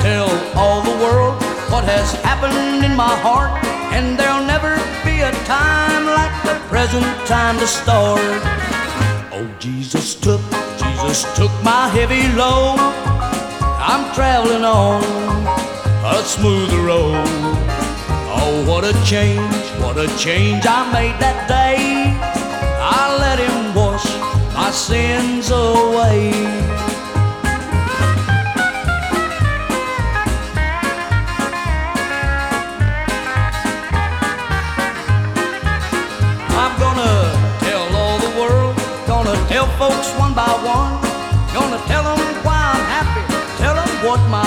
tell all the world what has happened in my heart, and there'll never be a time like the present time to start. Oh, Jesus took my heavy load. I'm traveling on a smoother road. Oh, what a change I made that day. I let him wash my sins away. I'm gonna tell all the world, gonna tell folks one by one, gonna tell them why I'm happy, tell them what my